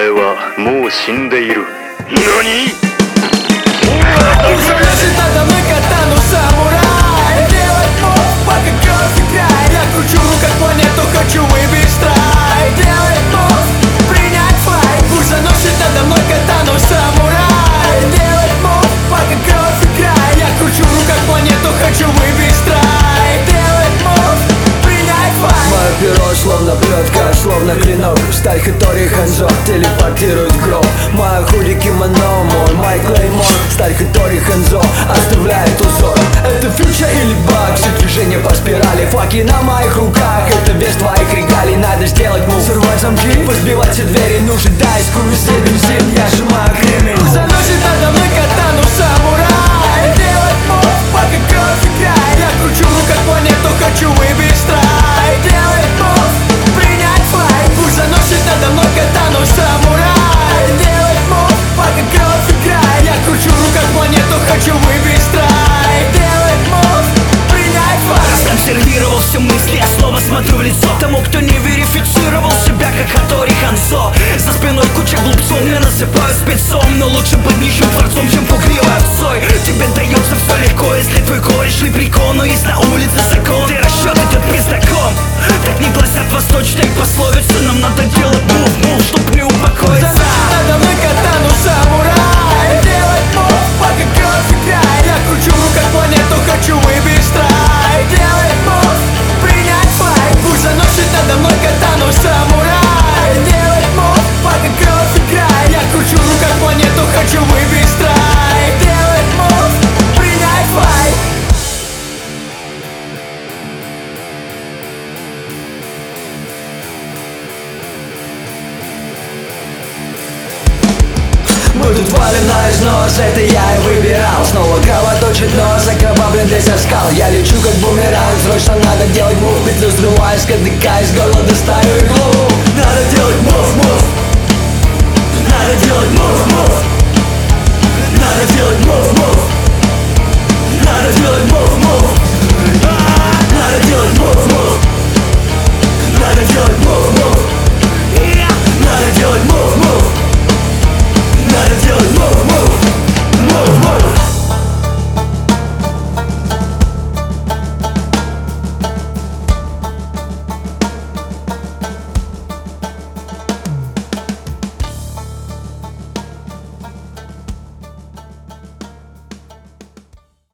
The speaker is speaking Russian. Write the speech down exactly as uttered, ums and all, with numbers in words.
前はもう死んでいる。何？ Перо словно плетка, словно клинок, сталь Хатори Ханзо телепортирует гроб. Моя худи кимоно, мой Майк Клеймор. Сталь Хатори Ханзо оставляет узор. Это фьюча или баг, все движения по спирали. Факи на моих руках, это вес твоих регалий. Надо сделать мув, сорвать замки, позбивать все двери. Нужен дайс, круиз и бензин, я сжимаю кремень. Заносит надо мной катану самурай. Делать мув, пока кровь играет. Я кручу в руках планету, хочу выбить страйк. Делать мув, принять флайт. Пусть заносит надо мной катану самурай. Делать мув, пока кровь играет. Я кручу в руках планету, хочу выбить страйк. Делать мув, принять флайт. Консервировал все мысли, я снова смотрю в лицо тому, кто не верифицировал себя как Хатори Ханзо. За спиной куча глупцов, я насыпаю спецом. Но лучше быть нищим творцом, чем пугливой овцой. Тебе дается все легко, если твой кореш ли прикол. Но есть на улице закон, и расчет идет пиздаком. Так не гласят восточные пословицы. Нам надо делать мув, мув, чтоб не упокоиться. Надо мной катану самурай. Делать мув, пока кровь играет. Я кручу в руках планету, хочу выбить страйк. Делать мув, принять флайт. Пусть заносит надо мной катану самурай. Делать мув, пока кровь играет. Я кручу в руках планету, хочу выбить страйк. Делать мув, принять флайт. Мы тут валим на износ, это я и выбирал. Снова кровоточит нос, окровавлен весь оскал. Я лечу как бумеранг, срочно надо делать мув. Петлю сбиваю с кадыка, из горла достаю иглу. Надо делать мув, мув. Надо делать мув, мув. Надо делать мув, мув. Надо делать мув.